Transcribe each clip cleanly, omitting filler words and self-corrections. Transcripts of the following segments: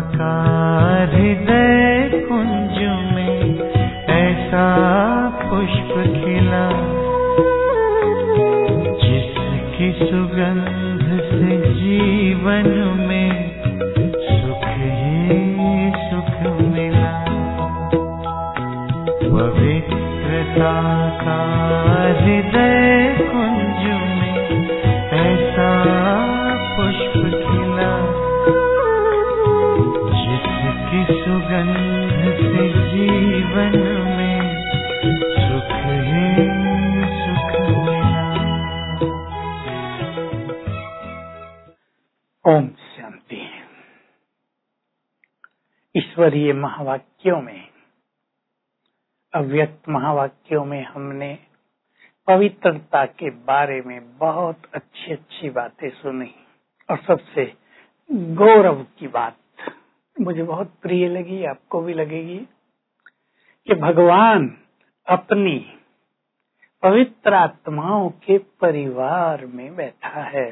का हृदय कुंज में ऐसा पुष्प खिला, जिसकी सुगंध से जीवन में सुख ही सुख मिला। पवित्रता का हृदय कुंज में ऐसा पुष्प खिला, जिसकी सुगंध से जीवन में सुख ही सुख मिला। ओम शांति। ईश्वरीय महावाक्यों में, अव्यक्त महावाक्यों में हमने पवित्रता के बारे में बहुत अच्छी अच्छी बातें सुनी, और सबसे गौरव की बात मुझे बहुत प्रिय लगी, आपको भी लगेगी, कि भगवान अपनी पवित्र आत्माओं के परिवार में बैठा है।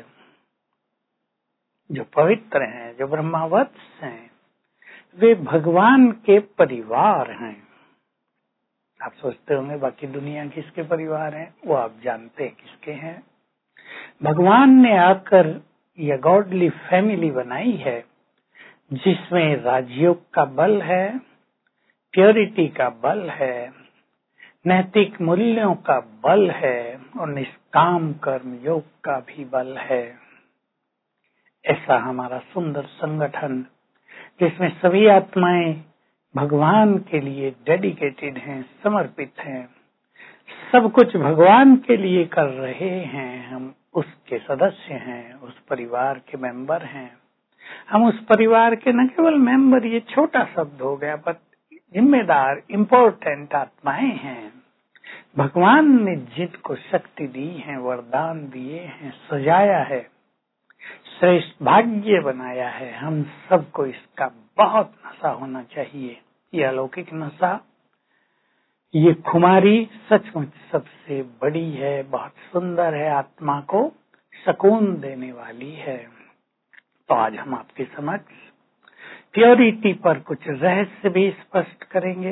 जो पवित्र हैं, जो ब्रह्मावत्स हैं, वे भगवान के परिवार हैं। आप सोचते होंगे बाकी दुनिया किसके परिवार हैं, वो आप जानते हैं किसके हैं। भगवान ने आकर यह गॉडली फैमिली बनाई है, जिसमें राजयोग का बल है, प्योरिटी का बल है, नैतिक मूल्यों का बल है, और निष्काम कर्म योग का भी बल है। ऐसा हमारा सुंदर संगठन, जिसमें सभी आत्माएं भगवान के लिए डेडिकेटेड हैं, समर्पित हैं, सब कुछ भगवान के लिए कर रहे हैं। हम उसके सदस्य हैं, उस परिवार के मेंबर हैं। हम उस परिवार के न केवल मेंबर, ये छोटा शब्द हो गया, पर जिम्मेदार, इम्पोर्टेंट आत्माएं हैं। भगवान ने जिनको शक्ति दी है, वरदान दिए हैं, सजाया है, श्रेष्ठ भाग्य बनाया है, हम सबको इसका बहुत नशा होना चाहिए। ये अलौकिक नशा, ये खुमारी सचमुच सबसे बड़ी है, बहुत सुंदर है, आत्मा को सुकून देने वाली है। तो आज हम आपके समक्ष प्योरिटी पर कुछ रहस्य भी स्पष्ट करेंगे।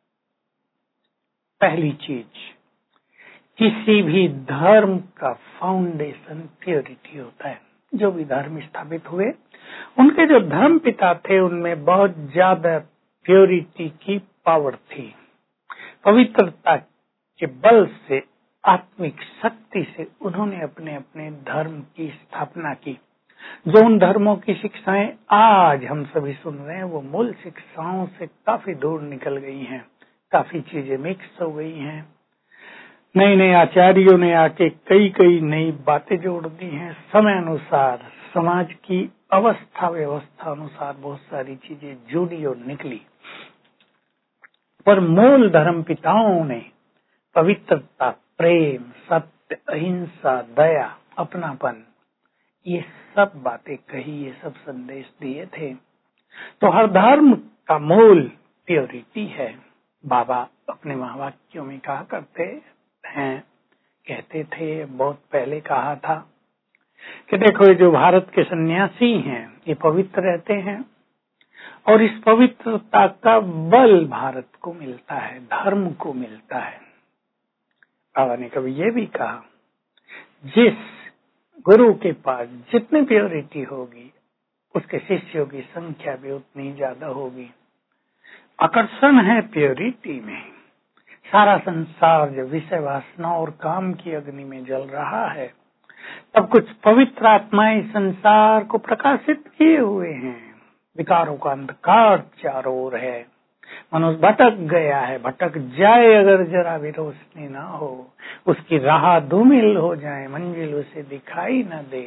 पहली चीज, किसी भी धर्म का फाउंडेशन प्योरिटी होता है। जो भी धर्म स्थापित हुए, उनके जो धर्म पिता थे, उनमें बहुत ज्यादा प्योरिटी की पावर थी। पवित्रता के बल से, आत्मिक शक्ति से उन्होंने अपने अपने धर्म की स्थापना की। जो उन धर्मों की शिक्षाएं आज हम सभी सुन रहे हैं, वो मूल शिक्षाओं से काफी दूर निकल गई हैं, काफी चीजें मिक्स हो गई हैं। नए नए आचार्यों ने आके कई कई नई बातें जोड़ दी हैं। समय अनुसार, समाज की अवस्था व्यवस्था अनुसार बहुत सारी चीजें जुड़ी और निकली, पर मूल धर्म पिताओं ने पवित्रता, प्रेम, सत्य, अहिंसा, दया, अपनापन, ये सब बातें कही, ये सब संदेश दिए थे। तो हर धर्म का मूल प्योरिटी है। बाबा अपने महावाक्यों में कहा करते हैं, कहते थे, बहुत पहले कहा था कि देखो, ये जो भारत के सन्यासी हैं, ये पवित्र रहते हैं, और इस पवित्रता का बल भारत को मिलता है, धर्म को मिलता है। बाबा ने कभी ये भी कहा, जिस गुरु के पास जितनी प्योरिटी होगी, उसके शिष्यों की संख्या भी उतनी ज्यादा होगी। आकर्षण है प्योरिटी में। सारा संसार जब विषय वासना और काम की अग्नि में जल रहा है, तब कुछ पवित्र आत्माएं संसार को प्रकाशित किए हुए हैं। विकारों का अंधकार चारों ओर है, मनुष्य भटक गया है, भटक जाए अगर जरा भी रोशनी ना हो, उसकी राह धूमिल हो जाए, मंजिल उसे दिखाई न दे।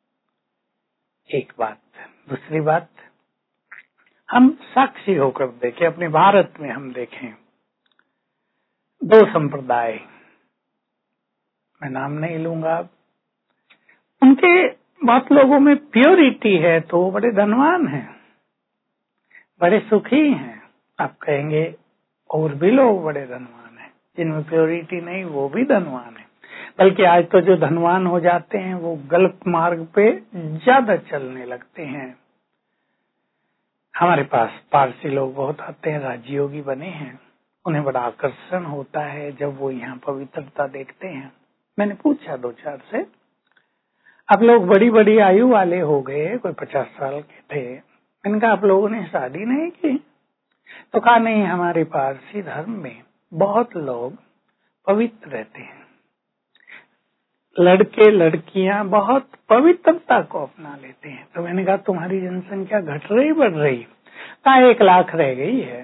एक बात। दूसरी बात, हम साक्षी होकर देखें, अपने भारत में हम देखें, दो संप्रदाय, मैं नाम नहीं लूंगा, उनके बहुत लोगों में प्योरिटी है, तो वो बड़े धनवान हैं, बड़े सुखी हैं। आप कहेंगे और भी लोग बड़े धनवान हैं, जिनमें प्योरिटी नहीं, वो भी धनवान है। बल्कि आज तो जो धनवान हो जाते हैं, वो गलत मार्ग पे ज्यादा चलने लगते हैं। हमारे पास पारसी लोग बहुत आते हैं, राजयोगी बने हैं। उन्हें बड़ा आकर्षण होता है जब वो यहाँ पवित्रता देखते हैं। मैंने पूछा 2-4 से, आप लोग बड़ी बड़ी आयु वाले हो गए, कोई 50 साल के थे। मैंने कहा आप लोगों ने शादी नहीं की? तो कहा नहीं, हमारे पारसी धर्म में बहुत लोग पवित्र रहते हैं, लड़के लड़कियां बहुत पवित्रता को अपना लेते हैं। तो मैंने कहा तुम्हारी जनसंख्या घट रही बढ़ रही? कहा 1 लाख रह गई है।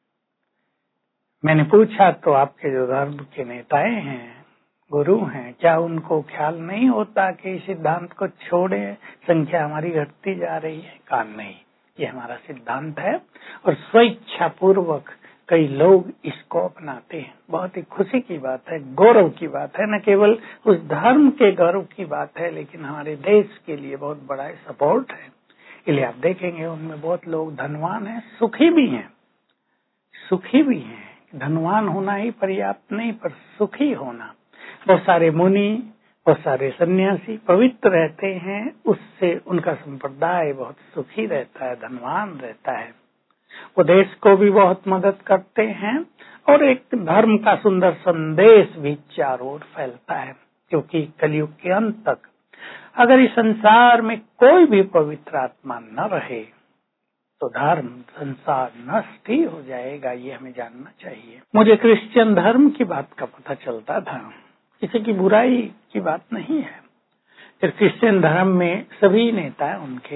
मैंने पूछा तो आपके जो धर्म के नेताएं हैं, गुरु हैं, क्या उनको ख्याल नहीं होता कि इस सिद्धांत को छोड़े, संख्या हमारी घटती जा रही है? कहा नहीं, ये हमारा सिद्धांत है और स्वेच्छा पूर्वक कई लोग इसको अपनाते हैं। बहुत ही खुशी की बात है, गौरव की बात है। न केवल उस धर्म के गौरव की बात है, लेकिन हमारे देश के लिए बहुत बड़ा सपोर्ट है। इसलिए आप देखेंगे उनमें बहुत लोग धनवान हैं, सुखी भी हैं। सुखी भी हैं, धनवान होना ही पर्याप्त नहीं, पर सुखी होना। बहुत सारे मुनि, बहुत सारे सन्यासी पवित्र रहते हैं, उससे उनका संप्रदाय बहुत सुखी रहता है, धनवान रहता है। वो देश को भी बहुत मदद करते हैं और एक धर्म का सुंदर संदेश भी चारों ओर फैलता है। क्योंकि कलयुग के अंत तक अगर इस संसार में कोई भी पवित्र आत्मा न रहे तो धर्म संसार नष्ट ही हो जाएगा, ये हमें जानना चाहिए। मुझे क्रिश्चियन धर्म की बात का पता चलता था, किसी की बुराई की बात नहीं है। फिर क्रिश्चियन धर्म में सभी नेता उनके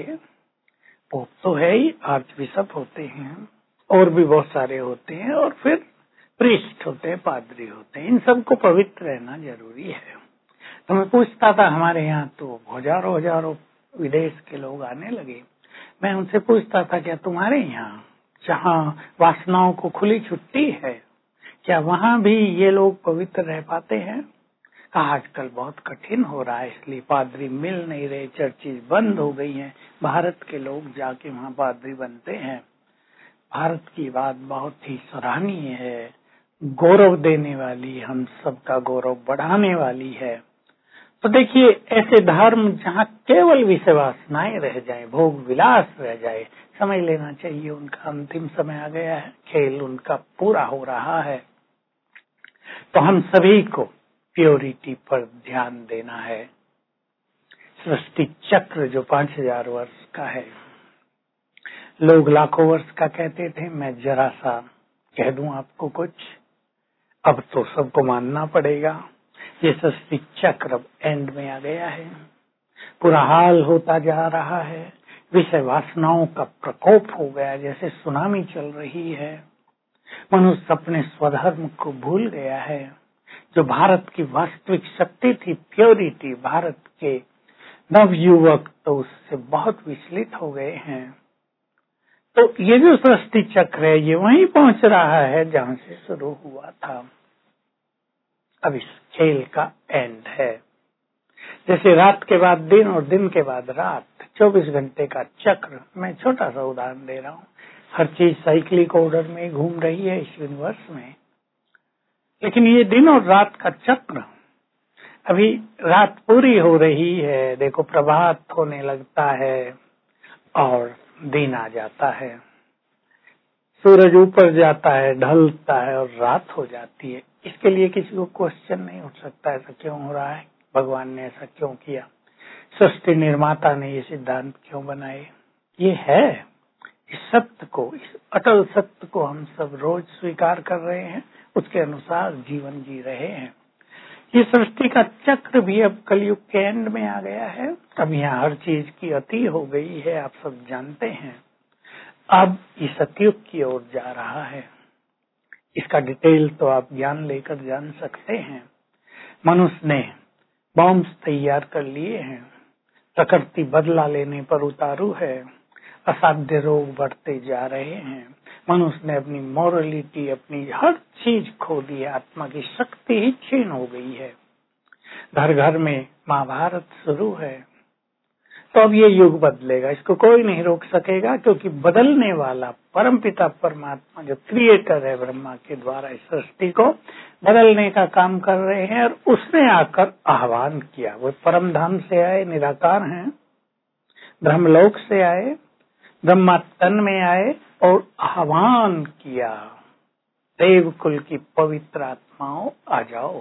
पोप तो है ही, आर्च बिशप होते हैं और भी बहुत सारे होते हैं, और फिर प्रीस्ट होते हैं, पादरी होते हैं। इन सबको पवित्र रहना जरूरी है। तो मैं पूछता था, हमारे यहाँ तो हजारों हजारों विदेश के लोग आने लगे। मैं उनसे पूछता था, क्या तुम्हारे यहाँ जहाँ वासनाओं को खुली छुट्टी है, क्या वहाँ भी ये लोग पवित्र रह पाते हैं? कहा आजकल बहुत कठिन हो रहा है, इसलिए पादरी मिल नहीं रहे, चर्चेज बंद हो गई हैं। भारत के लोग जाके वहाँ पादरी बनते हैं। भारत की बात बहुत ही सराहनीय है, गौरव देने वाली, हम सबका गौरव बढ़ाने वाली है। तो देखिए, ऐसे धर्म जहाँ केवल विषय वासनाएं रह जाए, भोग विलास रह जाए, समझ लेना चाहिए उनका अंतिम समय आ गया है, खेल उनका पूरा हो रहा है। तो हम सभी को प्योरिटी पर ध्यान देना है। सृष्टि चक्र जो 5000 वर्ष का है, लोग लाखों वर्ष का कहते थे, मैं जरा सा कह दूं आपको कुछ, अब तो सबको मानना पड़ेगा। ये सृष्टि चक्र अब एंड में आ गया है, पूरा हाल होता जा रहा है, विषय वासनाओं का प्रकोप हो गया, जैसे सुनामी चल रही है। मनुष्य अपने स्वधर्म को भूल गया है। जो भारत की वास्तविक शक्ति थी, प्योरिटी, भारत के नवयुवक तो उससे बहुत विचलित हो गए हैं। तो ये जो सृष्टि चक्र है, ये वहीं पहुंच रहा है जहां से शुरू हुआ था। अब इस खेल का एंड है। जैसे रात के बाद दिन और दिन के बाद रात, 24 घंटे का चक्र। मैं छोटा सा उदाहरण दे रहा हूँ। हर चीज साइक्लिक ऑर्डर में घूम रही है इस यूनिवर्स में, लेकिन ये दिन और रात का चक्र, अभी रात पूरी हो रही है, देखो प्रभात होने लगता है और दिन आ जाता है, सूरज ऊपर जाता है, ढलता है और रात हो जाती है। इसके लिए किसी को क्वेश्चन नहीं उठ सकता ऐसा क्यों हो रहा है, भगवान ने ऐसा क्यों किया, सृष्टि निर्माता ने ये सिद्धांत क्यों बनाए। ये है, इस सत्य को, इस अटल सत्य को हम सब रोज स्वीकार कर रहे हैं, उसके अनुसार जीवन जी रहे हैं। ये सृष्टि का चक्र भी अब कलयुग के एंड में आ गया है। अब यहाँ हर चीज की अति हो गई है, आप सब जानते हैं। अब ये सतयुग की ओर जा रहा है। इसका डिटेल तो आप ज्ञान लेकर जान सकते हैं। मनुष्य ने बॉम्ब्स तैयार कर लिए हैं, प्रकृति बदला लेने पर उतारू है, असाध्य रोग बढ़ते जा रहे हैं। मनुष्य ने अपनी मॉरलिटी, अपनी हर चीज खो दी है, आत्मा की शक्ति ही क्षीण हो गई है। घर घर में महाभारत शुरू है। तो अब ये युग बदलेगा, इसको कोई नहीं रोक सकेगा, क्योंकि बदलने वाला परमपिता परमात्मा जो क्रिएटर है, ब्रह्मा के द्वारा इस सृष्टि को बदलने का काम कर रहे हैं। और उसने आकर आह्वान किया। वो परम धाम से आए, निराकार हैं, ब्रह्मलोक से आए, ब्रह्मा तन में आए और आह्वान किया, देवकुल की पवित्र आत्माओं आ जाओ।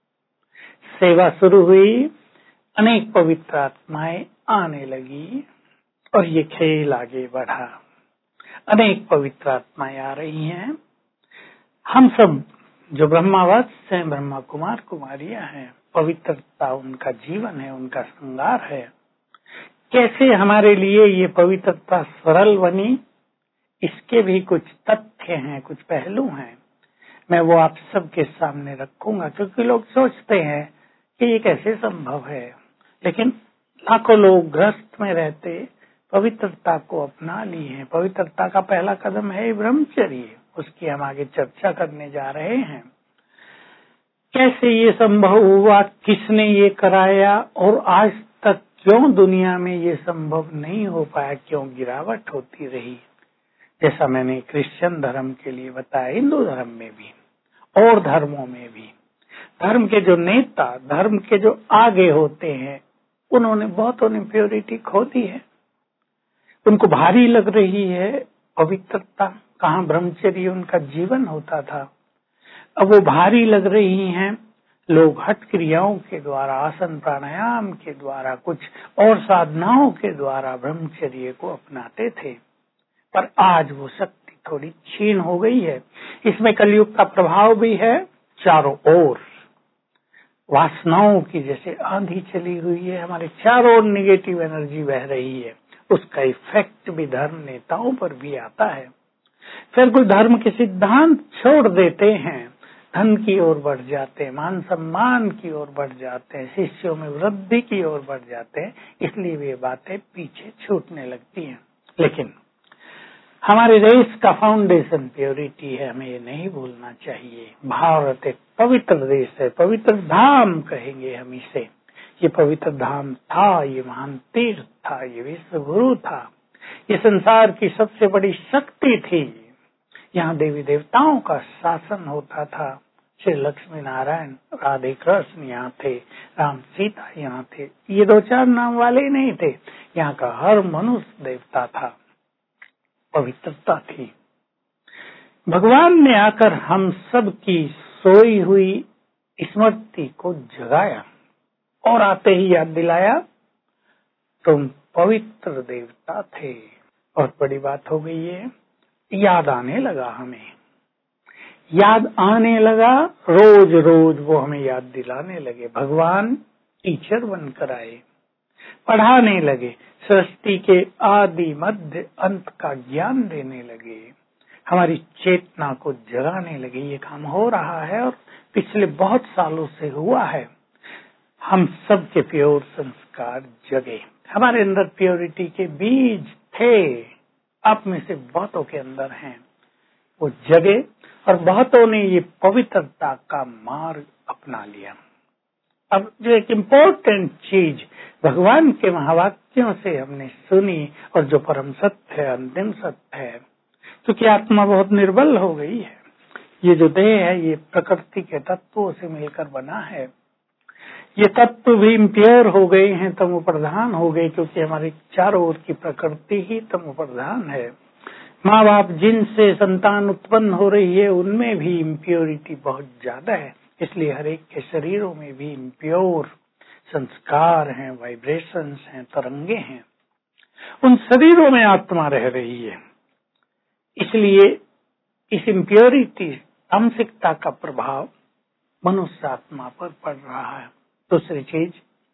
सेवा शुरू हुई, अनेक पवित्र आत्माएं आने लगी और ये खेल आगे बढ़ा। अनेक पवित्र आत्माएं आ रही हैं। हम सब जो ब्रह्मावत्स हैं, ब्रह्मा कुमार कुमारियां हैं, पवित्रता उनका जीवन है, उनका श्रृंगार है। कैसे हमारे लिए ये पवित्रता सरल बनी, इसके भी कुछ तथ्य हैं, कुछ पहलू हैं। मैं वो आप सबके सामने रखूंगा, क्योंकि लोग सोचते हैं कि ये कैसे संभव है। लेकिन लाखों लोग ग्रस्त में रहते पवित्रता को अपना ली हैं। पवित्रता का पहला कदम है ब्रह्मचर्य, उसकी हम आगे चर्चा करने जा रहे हैं। कैसे ये संभव हुआ, किसने ये कराया और आज तक क्यों दुनिया में ये संभव नहीं हो पाया, क्यों गिरावट होती रही। जैसा मैंने क्रिश्चियन धर्म के लिए बताया, हिंदू धर्म में भी और धर्मों में भी धर्म के जो नेता, धर्म के जो आगे होते हैं, उन्होंने बहुतों ने प्योरिटी खो दी है। उनको भारी लग रही है पवित्रता, कहाँ ब्रह्मचर्य उनका जीवन होता था। अब वो भारी लग रही हैं। लोग हठ क्रियाओं के द्वारा, आसन प्राणायाम के द्वारा, कुछ और साधनाओं के द्वारा ब्रह्मचर्य को अपनाते थे, पर आज वो शक्ति थोड़ी क्षीण हो गई है। इसमें कलयुग का प्रभाव भी है। चारों ओर वासनाओं की जैसे आंधी चली हुई है, हमारे चारों ओर निगेटिव एनर्जी बह रही है। उसका इफेक्ट भी धर्म नेताओं पर भी आता है। फिर कोई धर्म के सिद्धांत छोड़ देते हैं, धन की ओर बढ़ जाते हैं, मान सम्मान की ओर बढ़ जाते हैं, शिष्यों में वृद्धि की ओर बढ़ जाते हैं। इसलिए वे बातें पीछे छूटने लगती हैं। लेकिन हमारे देश का फाउंडेशन प्योरिटी है, हमें ये नहीं भूलना चाहिए। भारत एक पवित्र देश है, पवित्र धाम कहेंगे हम इसे। ये पवित्र धाम था, ये महान तीर्थ था, ये विश्व गुरु था, ये संसार की सबसे बड़ी शक्ति थी। यहाँ देवी देवताओं का शासन होता था। श्री लक्ष्मी नारायण, राधे कृष्ण यहाँ थे, राम सीता यहाँ थे। ये दो चार नाम वाले ही नहीं थे, यहाँ का हर मनुष्य देवता था। पवित्रता थी। भगवान ने आकर हम सब की सोई हुई स्मृति को जगाया और आते ही याद दिलाया, तुम पवित्र देवता थे। बहुत बड़ी बात हो गई है। याद आने लगा, हमें याद आने लगा। रोज रोज वो हमें याद दिलाने लगे। भगवान टीचर बनकर आए, पढ़ाने लगे, सृष्टि के आदि मध्य अंत का ज्ञान देने लगे, हमारी चेतना को जगाने लगे। ये काम हो रहा है और पिछले बहुत सालों से हुआ है। हम सब के प्योर संस्कार जगे, हमारे अंदर प्योरिटी के बीज थे, आप में से बहुतों के अंदर हैं। वो जगे और बहुतों ने ये पवित्रता का मार्ग अपना लिया। अब जो एक इम्पोर्टेंट चीज भगवान के महावाक्यों से हमने सुनी और जो परम सत्य है, अंतिम सत्य है, क्योंकि आत्मा बहुत निर्बल हो गई है। ये जो देह है ये प्रकृति के तत्वों से मिलकर बना है। ये तत्व भी इम्प्योर हो गए हैं, तमो प्रधान हो गए, क्योंकि हमारी चारों ओर की प्रकृति ही तमो प्रधान है। माँ बाप जिनसे संतान उत्पन्न हो रही है उनमें भी इम्प्योरिटी बहुत ज्यादा है। इसलिए हर एक के शरीरों में भी इम्प्योर संस्कार हैं, वाइब्रेशंस हैं, तरंगे हैं। उन शरीरों में आत्मा रह रही है। इसलिए इस इम्प्योरिटी, तामसिकता का प्रभाव मनुष्य आत्मा पर पड़ रहा है। दूसरी चीज,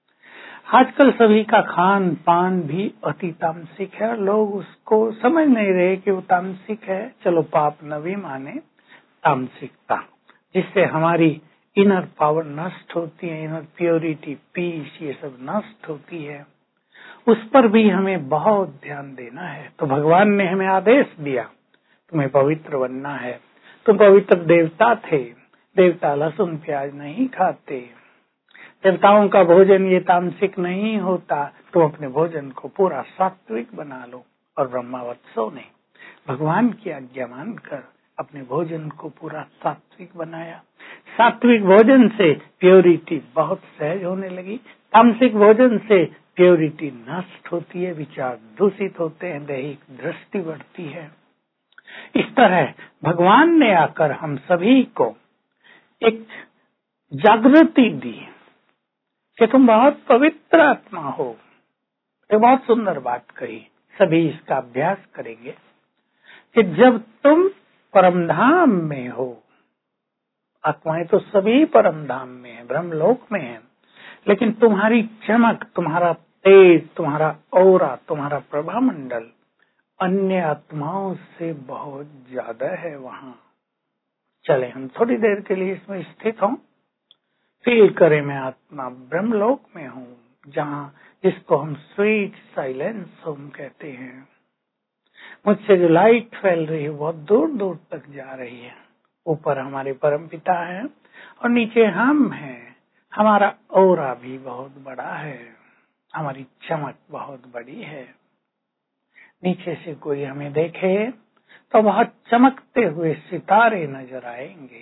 आजकल सभी का खान पान भी अति तामसिक है। लोग उसको समझ नहीं रहे कि वो तामसिक है। चलो पाप न भी माने, तामसिकता जिससे हमारी इनर पावर नष्ट होती है, इनर प्योरिटी, पीस, ये सब नष्ट होती है। उस पर भी हमें बहुत ध्यान देना है। तो भगवान ने हमें आदेश दिया, तुम्हें पवित्र बनना है। तुम पवित्र देवता थे। देवता लहसुन प्याज नहीं खाते, देवताओं का भोजन ये तामसिक नहीं होता। तुम अपने भोजन को पूरा सात्विक बना लो। और ब्रह्मावत्सों ने भगवान की आज्ञा मानकर अपने भोजन को पूरा सात्विक बनाया। सात्विक भोजन से प्योरिटी बहुत सहज होने लगी, तामसिक भोजन से प्योरिटी नष्ट होती है, विचार दूषित होते हैं, दैहिक दृष्टि बढ़ती है। इस तरह भगवान ने आकर हम सभी को एक जागृति दी कि तुम बहुत पवित्र आत्मा हो। ये बहुत सुंदर बात कही, सभी इसका अभ्यास करेंगे कि जब तुम परमधाम में हो, आत्माएं तो सभी परमधाम में है, ब्रह्मलोक में है, लेकिन तुम्हारी चमक, तुम्हारा तेज, तुम्हारा औरा, तुम्हारा प्रभा मंडल अन्य आत्माओं से बहुत ज्यादा है वहां। चले हम थोड़ी देर के लिए इसमें स्थित हों, फील करें मैं आत्मा ब्रह्मलोक में हूँ, जहाँ जिसको हम स्वीट साइलेंस होम कहते हैं। मुझसे जो लाइट फैल रही है बहुत दूर दूर तक जा रही है। ऊपर हमारे परमपिता हैं और नीचे हम हैं। हमारा औरा भी बहुत बड़ा है, हमारी चमक बहुत बड़ी है। नीचे से कोई हमें देखे तो बहुत चमकते हुए सितारे नजर आएंगे।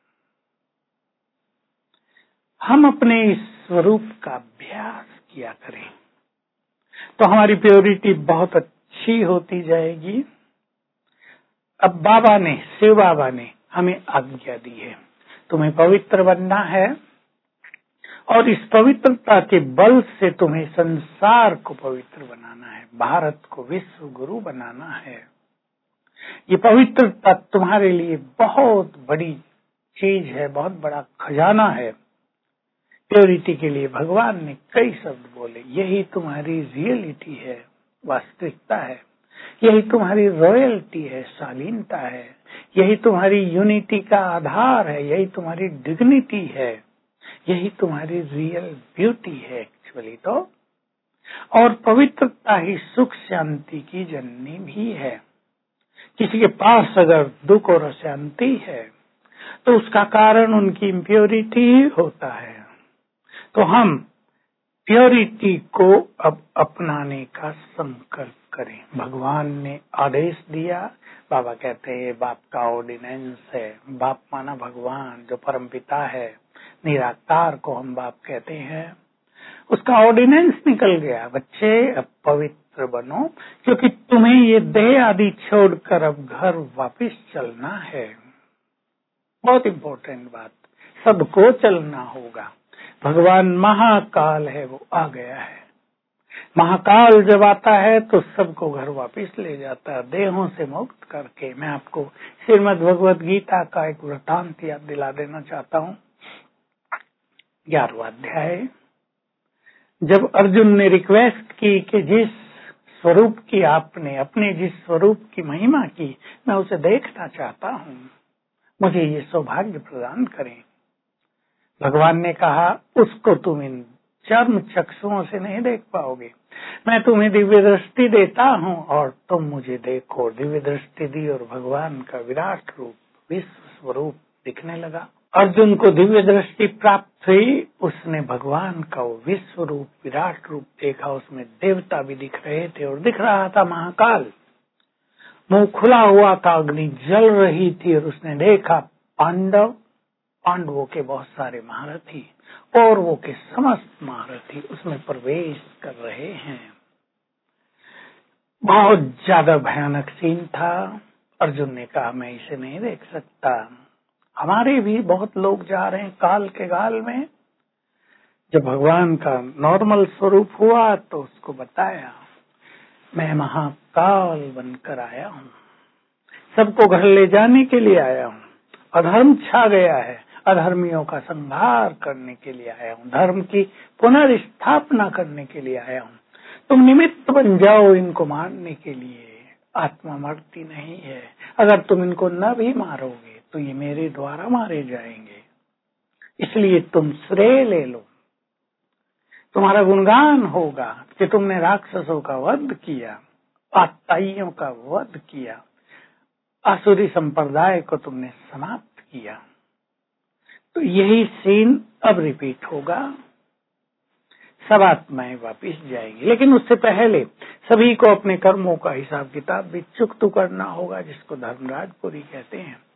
हम अपने इस स्वरूप का अभ्यास किया करें तो हमारी प्योरिटी बहुत अच्छी होती जाएगी। अब बाबा ने, शिव बाबा ने हमें आज्ञा दी है, तुम्हें पवित्र बनना है और इस पवित्रता के बल से तुम्हें संसार को पवित्र बनाना है, भारत को विश्व गुरु बनाना है। ये पवित्रता तुम्हारे लिए बहुत बड़ी चीज है, बहुत बड़ा खजाना है। प्योरिटी के लिए भगवान ने कई शब्द बोले, यही तुम्हारी रियलिटी है, वास्तविकता है, यही तुम्हारी रॉयल्टी है, शालीनता है, यही तुम्हारी यूनिटी का आधार है, यही तुम्हारी डिग्निटी है, यही तुम्हारी रियल ब्यूटी है एक्चुअली तो। और पवित्रता ही सुख शांति की जननी भी है। किसी के पास अगर दुख और अशांति है तो उसका कारण उनकी इम्प्योरिटी ही होता है। तो हम प्योरिटी को अब अपनाने का संकल्प करें। भगवान ने आदेश दिया, बाबा कहते हैं बाप का ऑर्डिनेंस है। बाप माना भगवान जो परमपिता है, निराकार को हम बाप कहते हैं। उसका ऑर्डिनेंस निकल गया, बच्चे अब पवित्र बनो, क्योंकि तुम्हें ये देह आदि छोड़कर अब घर वापस चलना है। बहुत इम्पोर्टेंट बात, सबको चलना होगा। भगवान महाकाल है, वो आ गया है। महाकाल जब आता है तो सबको घर वापस ले जाता है, देहों से मुक्त करके। मैं आपको श्रीमद् भगवद गीता का एक वृतांत याद दिला देना चाहता हूँ। 11वां अध्याय, जब अर्जुन ने रिक्वेस्ट की कि जिस स्वरूप की आपने, अपने जिस स्वरूप की महिमा की, मैं उसे देखना चाहता हूँ, मुझे ये सौभाग्य प्रदान करें। भगवान ने कहा, उसको तुम इन चर्म चक्षुओं से नहीं देख पाओगे, मैं तुम्हें दिव्य दृष्टि देता हूँ और तुम मुझे देखो। दिव्य दृष्टि दी और भगवान का विराट रूप, विश्व स्वरूप दिखने लगा। अर्जुन को दिव्य दृष्टि प्राप्त हुई, उसने भगवान का वो विश्व रूप, विराट रूप देखा। उसमें देवता भी दिख रहे थे और दिख रहा था महाकाल। मुंह खुला हुआ था, अग्नि जल रही थी और उसने देखा पांडवों के बहुत सारे महारथी और वो के समस्त महारथी उसमें प्रवेश कर रहे हैं। बहुत ज्यादा भयानक सीन था। अर्जुन ने कहा, मैं इसे नहीं देख सकता। हमारे भी बहुत लोग जा रहे हैं काल के गाल में। जब भगवान का नॉर्मल स्वरूप हुआ तो उसको बताया, मैं महाकाल बनकर आया हूँ, सबको घर ले जाने के लिए आया हूँ। अधर्म छा गया है, अधर्मियों का संहार करने के लिए आया हूँ, धर्म की पुनर्स्थापना करने के लिए आया हूँ। तुम निमित्त बन जाओ इनको मारने के लिए। आत्मा मरती नहीं है, अगर तुम इनको न भी मारोगे तो ये मेरे द्वारा मारे जाएंगे, इसलिए तुम श्रेय ले लो। तुम्हारा गुणगान होगा कि तुमने राक्षसों का वध किया, आत्ताइयों का वध किया, आसुरी संप्रदाय को तुमने समाप्त किया। तो यही सीन अब रिपीट होगा, सब आत्माएं वापिस जाएंगी। लेकिन उससे पहले सभी को अपने कर्मों का हिसाब किताब भी चुकता करना होगा, जिसको धर्मराजपुरी कहते हैं।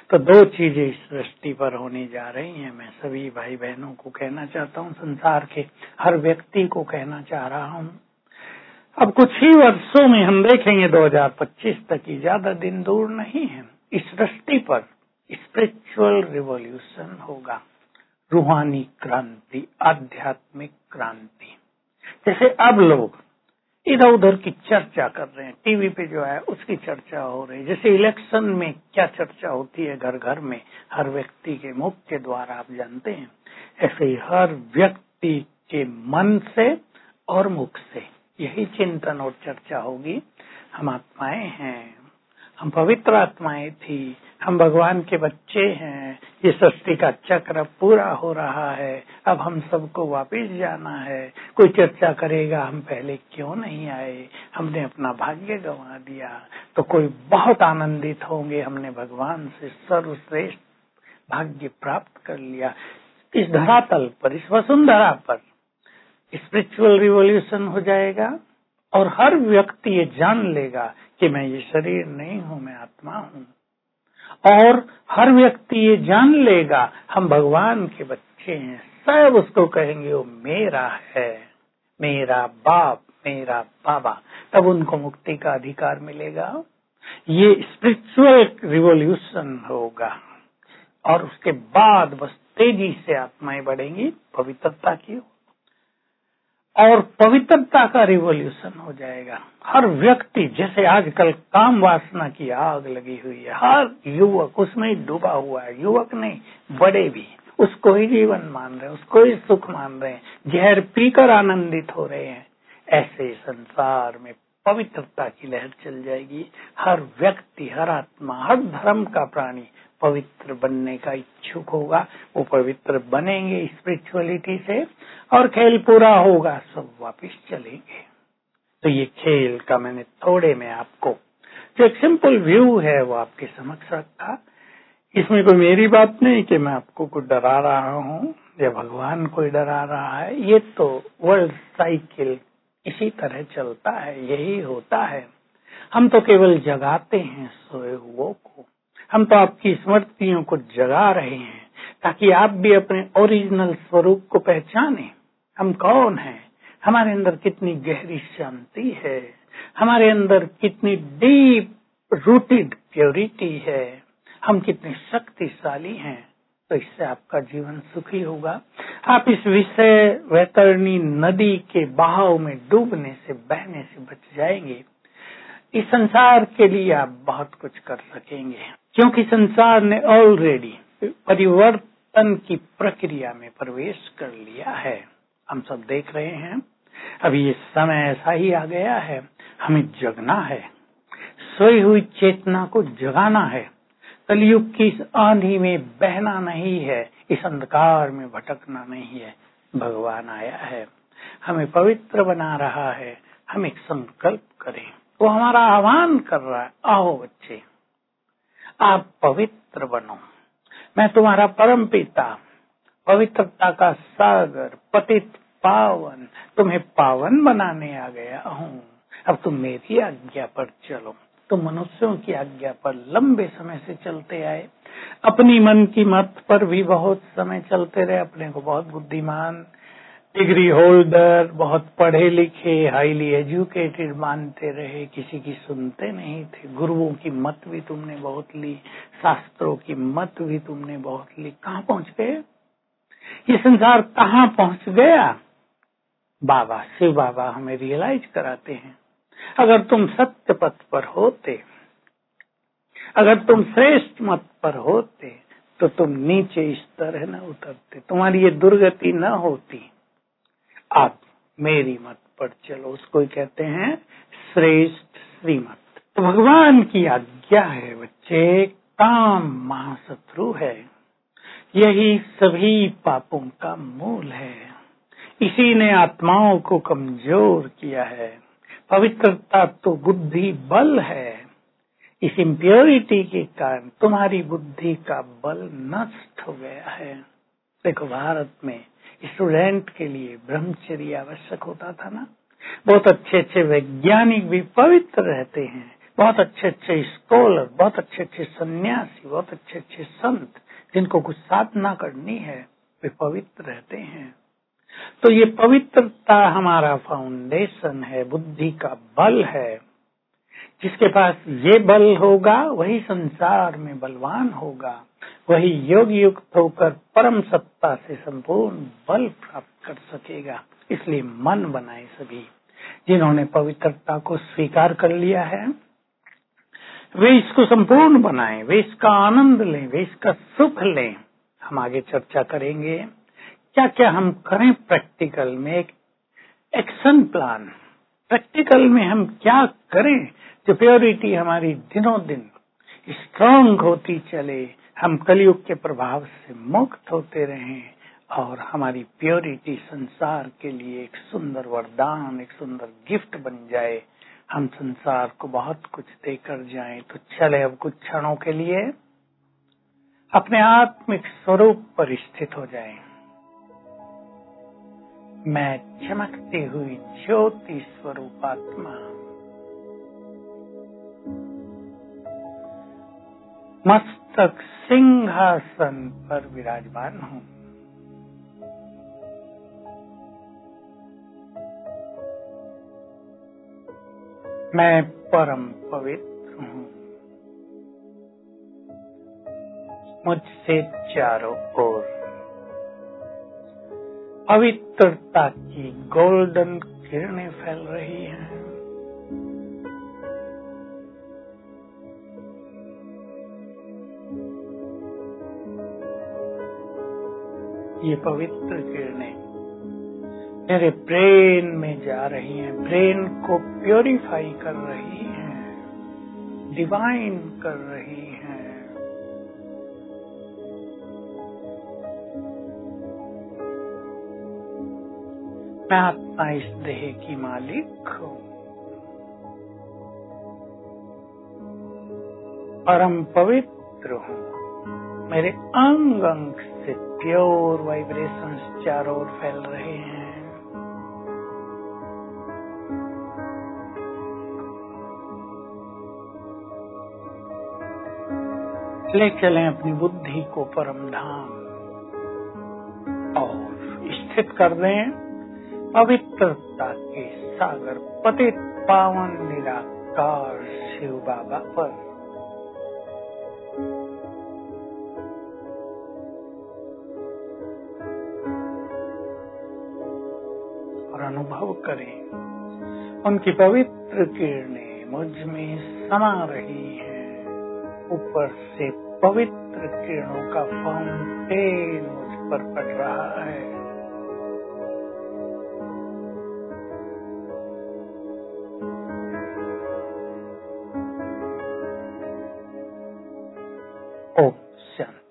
तो दो चीजें इस सृष्टि पर होने जा रही हैं। मैं सभी भाई बहनों को कहना चाहता हूँ, संसार के हर व्यक्ति को कहना चाह रहा हूँ। अब कुछ ही वर्षों में हम देखेंगे 2025 तक ही, ज्यादा दिन दूर नहीं है, इस सृष्टि पर स्पिरिचुअल रिवॉल्यूशन होगा, रूहानी क्रांति, आध्यात्मिक क्रांति। जैसे अब लोग इधर उधर की चर्चा कर रहे हैं, टीवी पे जो है उसकी चर्चा हो रही है। जैसे इलेक्शन में क्या चर्चा होती है घर घर में, हर व्यक्ति के मुख के द्वारा, आप जानते हैं, ऐसे ही हर व्यक्ति के मन से और मुख से यही चिंतन और चर्चा होगी। हम आत्माएं हैं, हम पवित्र आत्माएं थी, हम भगवान के बच्चे हैं, ये सृष्टि का चक्र पूरा हो रहा है, अब हम सबको वापस जाना है। कोई चर्चा करेगा हम पहले क्यों नहीं आए, हमने अपना भाग्य गंवा दिया, तो कोई बहुत आनंदित होंगे, हमने भगवान से सर्वश्रेष्ठ भाग्य प्राप्त कर लिया। इस धरातल पर, इस वसुंधरा पर स्पिरिचुअल रिवॉल्यूशन हो जाएगा और हर व्यक्ति ये जान लेगा कि मैं ये शरीर नहीं हूँ, मैं आत्मा हूँ। और हर व्यक्ति ये जान लेगा हम भगवान के बच्चे हैं। सब उसको कहेंगे वो मेरा है, मेरा बाप, मेरा बाबा। तब उनको मुक्ति का अधिकार मिलेगा। ये स्पिरिचुअल रिवॉल्यूशन होगा और उसके बाद बस तेजी से आत्माएं बढ़ेंगी पवित्रता की, और पवित्रता का रिवॉल्यूशन हो जाएगा। हर व्यक्ति, जैसे आजकल काम वासना की आग लगी हुई है, हर युवक उसमें डूबा हुआ है, युवक नहीं बड़े भी उसको ही जीवन मान रहे हैं, उसको ही सुख मान रहे हैं, जहर पीकर आनंदित हो रहे हैं। ऐसे संसार में पवित्रता की लहर चल जाएगी। हर व्यक्ति, हर आत्मा, हर धर्म का प्राणी पवित्र बनने का इच्छुक होगा, वो पवित्र बनेंगे स्पिरिचुअलिटी से और खेल पूरा होगा, सब वापस चलेंगे। तो ये खेल का मैंने थोड़े में आपको जो एक सिंपल व्यू है वो आपके समक्ष रखा। इसमें कोई मेरी बात नहीं कि मैं आपको कुछ डरा रहा हूँ या भगवान कोई डरा रहा है। ये तो वर्ल्ड साइकिल इसी तरह चलता है, यही होता है। हम तो केवल जगाते हैं सोए हुओं को, हम तो आपकी स्मृतियों को जगा रहे हैं ताकि आप भी अपने ओरिजिनल स्वरूप को पहचाने। हम कौन हैं, हमारे अंदर कितनी गहरी शांति है, हमारे अंदर कितनी डीप रूटेड प्योरिटी है, हम कितने शक्तिशाली हैं। तो इससे आपका जीवन सुखी होगा। आप इस विषय वैतरणी नदी के बहाव में डूबने से, बहने से बच जाएंगे। इस संसार के लिए आप बहुत कुछ कर सकेंगे, क्योंकि संसार ने ऑलरेडी परिवर्तन की प्रक्रिया में प्रवेश कर लिया है। हम सब देख रहे हैं, अभी ये समय ऐसा ही आ गया है, हमें जगना है, सोई हुई चेतना को जगाना है। कलयुग की इस आंधी में बहना नहीं है, इस अंधकार में भटकना नहीं है। भगवान आया है, हमें पवित्र बना रहा है। हम एक संकल्प करें, वो हमारा आह्वान कर रहा है, आओ बच्चे आप पवित्र बनो, मैं तुम्हारा परम पिता, पवित्रता का सागर, पतित पावन, तुम्हें पावन बनाने आ गया हूँ। अब तुम मेरी आज्ञा पर चलो। तुम मनुष्यों की आज्ञा पर लंबे समय से चलते आए, अपनी मन की मत पर भी बहुत समय चलते रहे, अपने को बहुत बुद्धिमान, डिग्री होल्डर, बहुत पढ़े लिखे, हाईली एजुकेटेड मानते रहे, किसी की सुनते नहीं थे। गुरुओं की मत भी तुमने बहुत ली, शास्त्रों की मत भी तुमने बहुत ली। कहाँ पहुँच गए? ये संसार कहाँ पहुँच गया? बाबा, शिव बाबा हमें रियलाइज कराते हैं, अगर तुम सत्य पथ पर होते, अगर तुम श्रेष्ठ मत पर होते, तो तुम नीचे इस तरह न उतरते, तुम्हारी ये दुर्गति न होती। आप मेरी मत पर चलो, उसको कहते हैं श्रेष्ठ श्रीमत। तो भगवान की आज्ञा है बच्चे, काम महाशत्रु है, यही सभी पापों का मूल है, इसी ने आत्माओं को कमजोर किया है। पवित्रता तो बुद्धि बल है, इस इम्प्योरिटी के कारण तुम्हारी बुद्धि का बल नष्ट हो गया है। देखो, भारत में स्टूडेंट के लिए ब्रह्मचर्य आवश्यक होता था ना। बहुत अच्छे अच्छे वैज्ञानिक भी पवित्र रहते हैं, बहुत अच्छे अच्छे स्कॉलर, बहुत अच्छे अच्छे सन्यासी, बहुत अच्छे अच्छे संत जिनको कुछ साधना करनी है वे पवित्र रहते हैं। तो ये पवित्रता हमारा फाउंडेशन है, बुद्धि का बल है। जिसके पास ये बल होगा वही संसार में बलवान होगा, वही योग युक्त होकर परम सत्ता से संपूर्ण बल प्राप्त कर सकेगा। इसलिए मन बनाए सभी जिन्होंने पवित्रता को स्वीकार कर लिया है, वे इसको संपूर्ण बनाएं, वे इसका आनंद लें, वे इसका सुख लें। हम आगे चर्चा करेंगे क्या क्या हम करें प्रैक्टिकल में, एक एक्शन प्लान। प्रैक्टिकल में हम क्या करें जो प्योरिटी हमारी दिनों दिन स्ट्रांग होती चले, हम कलयुग के प्रभाव से मुक्त होते रहें और हमारी प्योरिटी संसार के लिए एक सुंदर वरदान, एक सुंदर गिफ्ट बन जाए, हम संसार को बहुत कुछ देकर जाएं। तो चले अब कुछ क्षणों के लिए अपने आत्मिक स्वरूप पर स्थित हो जाएं। मैं चमकती हुई ज्योति स्वरूप आत्मा मस्तक सिंहासन पर विराजमान हूँ। मैं परम पवित्र हूँ। मुझसे चारों ओर पवित्रता की गोल्डन किरणें फैल रही हैं। ये पवित्र किरणें मेरे ब्रेन में जा रही हैं, ब्रेन को प्योरीफाई कर रही हैं, डिवाइन कर रही हैं। मैं आत्मा इस देह की मालिक हूँ। परम पवित्र हूँ। मेरे अंग अंग से प्योर वाइब्रेशंस चारों ओर फैल रहे हैं। ले चलें अपनी बुद्धि को परम धाम और स्थित कर दें पवित्रता के सागर पतित पावन निराकार शिव बाबा पर। और अनुभव करें उनकी पवित्र किरणें मुझ में समा रही हैं। ऊपर से पवित्र किरणों का फाउंटेन मुझ पर पड़ रहा है। ओम शांति।